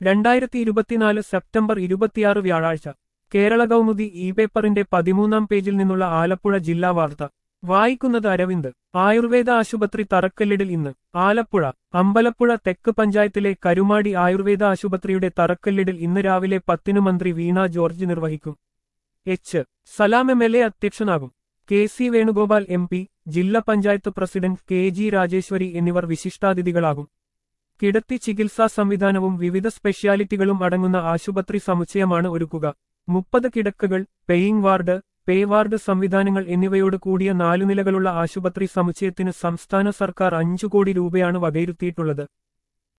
2024 September 26 വ്യാഴാഴ്ച Kerala Kaumudi E പേപ്പറിന്റെ 13-ാം പേജിൽ നിന്നുള്ള ആലപ്പുഴ ജില്ലാ വാർത്ത വായിക്കുന്നത് അരവിന്ദ്. ആയുർവേദ ആശുപത്രി തറക്കല്ലിടൽ ഇന്ന്. ആലപ്പുഴ. അമ്പലപ്പുഴ തെക്ക് പഞ്ചായത്തിലെ കരുമാടി ആയുർവേദ ആശുപത്രിയുടെ തറക്കല്ലിടൽ ഇന്ന് രാവിലെ 10-ന് മന്ത്രി വീണ ജോർജ് നിർവഹിക്കും. എച്ച്. സലാം എം.എൽ.എ അധ്യക്ഷനാകും. K C Venugopal M P, ജില്ലാ panchayat president K G Rajeshwari എന്നിവർ വിശിഷ്ടാതിഥികളാകും. കിടത്തി ചികിത്സാ സംവിധാനവും വിവിധ സ്പെഷ്യാലിറ്റികളും അടങ്ങുന്ന ആശുപത്രി സമുച്ചയമാണ് ഒരുക്കുക. 30 കിടക്കകൾ, പേയിങ് വാർഡ്, പേ വാർഡ് സംവിധാനങ്ങൾ എന്നിവയോട് കൂടിയ 4 നിലകളുള്ള ആശുപത്രി സമുച്ചയത്തിന് സംസ്ഥാന സർക്കാർ 5 കോടി രൂപയാണ് വകയിരുത്തിയിട്ടുള്ളത്.